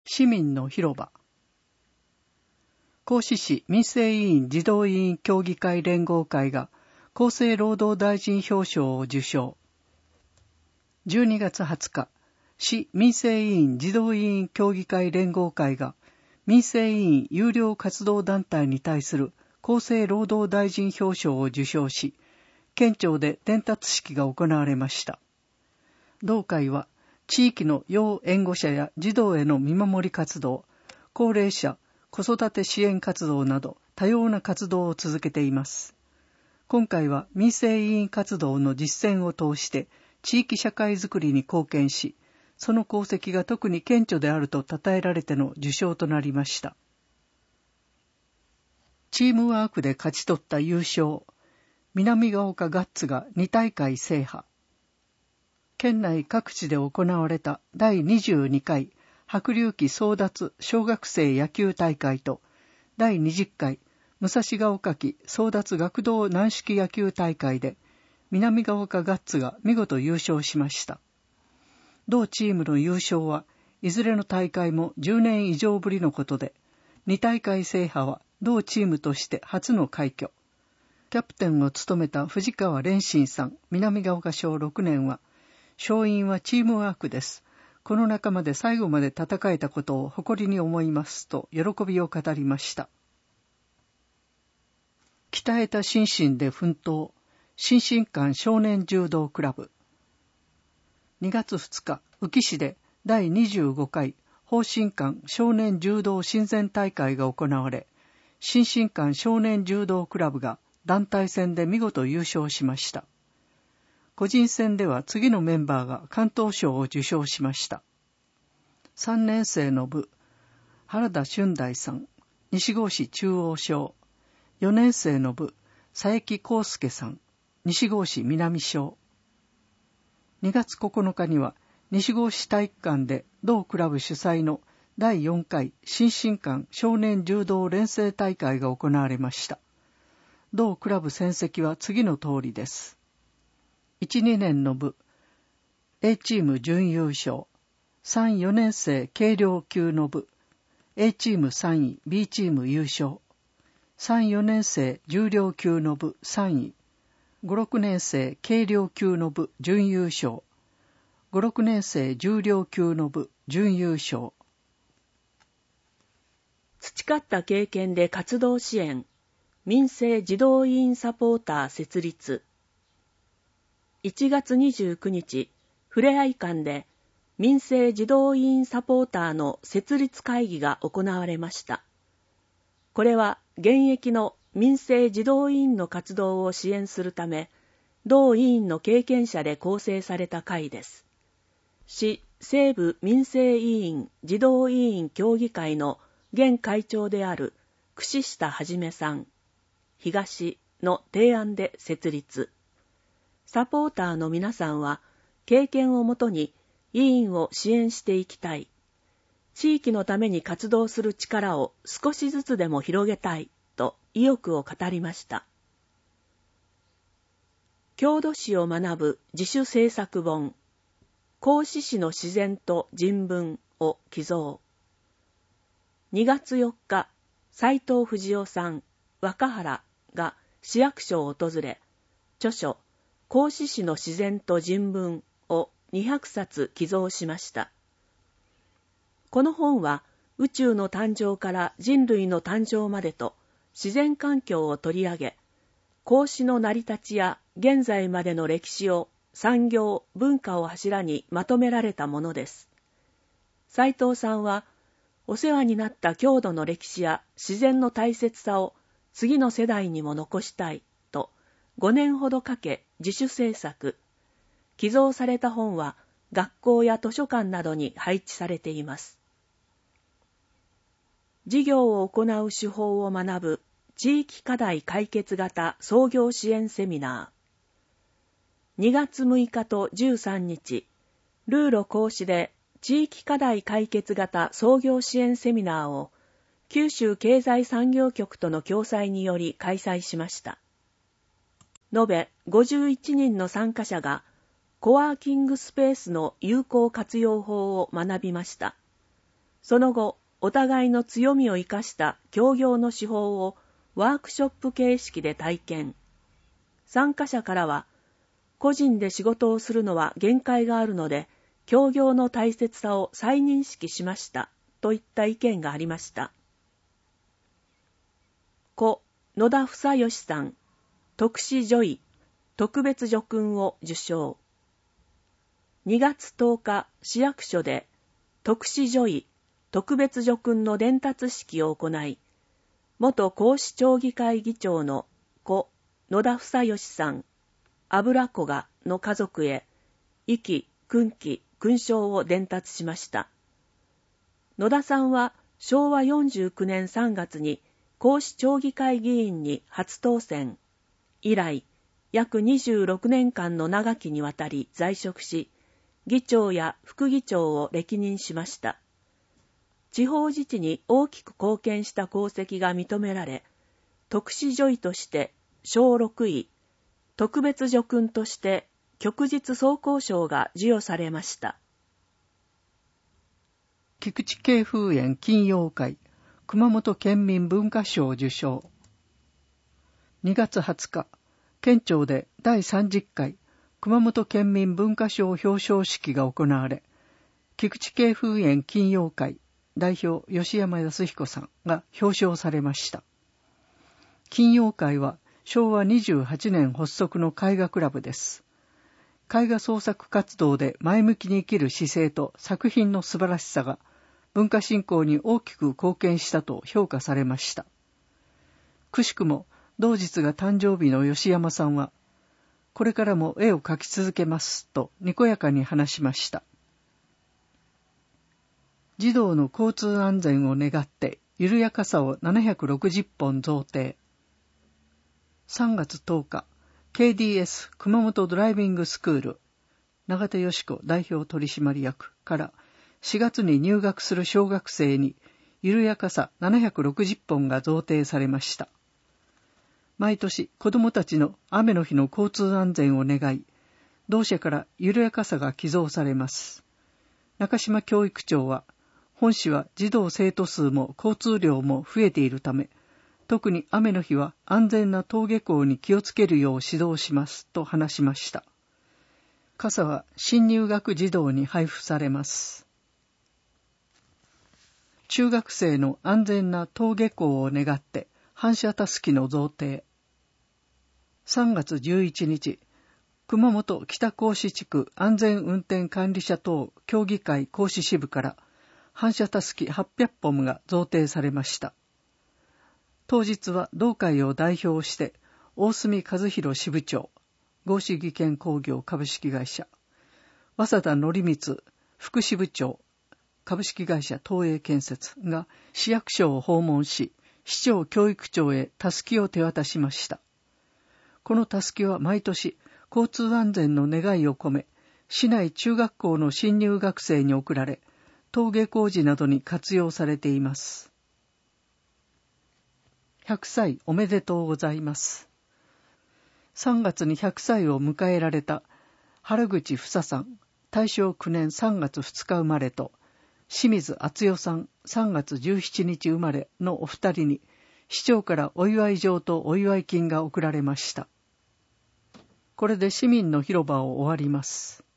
市民の広場。合志市民生委員児童委員協議会連合会が厚生労働大臣表彰を受賞。12月20日、市民生委員児童委員協議会連合会が民生委員有料活動団体に対する厚生労働大臣表彰を受賞し、県庁で伝達式が行われました。同会は地域の要援護者や児童への見守り活動、高齢者、子育て支援活動など多様な活動を続けています。今回は民生委員活動の実践を通して地域社会づくりに貢献し、その功績が特に顕著であると称えられての受賞となりました。チームワークで勝ち取った優勝、南ヶ丘ガッツが2大会制覇。県内各地で行われた第22回白龍旗争奪小学生野球大会と第20回武蔵ヶ丘旗争奪学童軟式野球大会で南ヶ丘ガッツが見事優勝しました。同チームの優勝はいずれの大会も10年以上ぶりのことで、2大会制覇は同チームとして初の快挙。キャプテンを務めた藤川蓮心さん、南ヶ丘小6年は、勝因はチームワークです。この仲間で最後まで戦えたことを誇りに思いますと喜びを語りました。鍛えた心身で奮闘、新進館少年柔道クラブ。2月2日、宇城市で第25回方針館少年柔道親善大会が行われ、新進館少年柔道クラブが団体戦で見事優勝しました。個人戦では次のメンバーが関東賞を受賞しました。3年生の部、原田俊大さん、西郷市中央小。4年生の部、佐伯康介さん、西郷市南小。2月9日には西郷市体育館で同クラブ主催の第4回新進館少年柔道連成大会が行われました。同クラブ戦績は次の通りです。1、2年の部、A チーム準優勝。3、4年生軽量級の部、A チーム3位、B チーム優勝。3、4年生重量級の部3位。5、6年生軽量級の部準優勝。5、6年生重量級の部準優勝。 培った経験で活動支援、民生児童委員サポーター設立。1月29日、ふれあい館で民生児童委員サポーターの設立会議が行われました。これは現役の民生児童委員の活動を支援するため、同委員の経験者で構成された会です。市西部民生委員児童委員協議会の現会長である串下はじめさん、東の提案で設立。サポーターの皆さんは経験をもとに委員を支援していきたい。地域のために活動する力を少しずつでも広げたいと意欲を語りました。郷土史を学ぶ自主制作本、合志市の自然と人文を寄贈。2月4日、斉藤藤夫さん、若原が市役所を訪れ、著書、合志市の自然と人文を200冊寄贈しました。この本は宇宙の誕生から人類の誕生までと自然環境を取り上げ、合志の成り立ちや現在までの歴史を産業、文化を柱にまとめられたものです。斉藤さんは、お世話になった郷土の歴史や自然の大切さを次の世代にも残したいと5年ほどかけ自主制作。寄贈された本は学校や図書館などに配置されています。事業を行う手法を学ぶ地域課題解決型創業支援セミナー。2月6日と13日、ルーロ講師で地域課題解決型創業支援セミナーを九州経済産業局との共催により開催しました。延べ51人の参加者がコワーキングスペースの有効活用法を学びました。 その後、お互いの強みを生かした協業の手法をワークショップ形式で体験。参加者からは、個人で仕事をするのは限界があるので、協業の大切さを再認識しました、といった意見がありました。故野田房義さん、特使女医、特別叙勲を受章。2月10日、市役所で特使女医、特別叙勲の伝達式を行い、元公使町議会議長の故野田房義さん、油子がの家族へ、壱岐、勲記、勲章を伝達しました。野田さんは昭和49年3月に公使町議会議員に初当選。以来、約26年間の長きにわたり在職し、議長や副議長を歴任しました。地方自治に大きく貢献した功績が認められ、特使女医として章6位、特別叙勲として旭日装甲章が授与されました。 菊池慶風園金曜会熊本県民文化賞受賞。2月20日、県庁で第30回熊本県民文化賞表彰式が行われ、菊池慶風園金曜会代表吉山康彦さんが表彰されました。金曜会は昭和28年発足の絵画クラブです。絵画創作活動で前向きに生きる姿勢と作品の素晴らしさが文化振興に大きく貢献したと評価されました。くしくも同日が誕生日の吉山さんは、これからも絵を描き続けますとにこやかに話しました。児童の交通安全を願って緩やかさを760本贈呈。3月10日、KDS 熊本ドライビングスクール永田佳子代表取締役から4月に入学する小学生に緩やかさ760本が贈呈されました。毎年子どもたちの雨の日の交通安全を願い、同社から緩やかさが寄贈されます。中島教育長は、本市は児童生徒数も交通量も増えているため、特に雨の日は安全な登下校に気をつけるよう指導しますと話しました。傘は新入学児童に配布されます。中学生の安全な登下校を願って反射たすきの贈呈。3月11日、熊本北甲子地区安全運転管理者等協議会甲子支部から反射たすき800本が贈呈されました。当日は同会を代表して大隅和弘支部長、合志技研工業株式会社、早田則光副支部長、株式会社東映建設が市役所を訪問し、市長教育長へたすきを手渡しました。このたすきは毎年交通安全の願いを込め、市内中学校の新入学生に贈られ、登下校時などに活用されています。100歳おめでとうございます。3月に100歳を迎えられた原口房さん、大正9年3月2日生まれと、清水敦代さん、3月17日生まれのお二人に、市長からお祝い状とお祝い金が贈られました。これで市民の広場を終わります。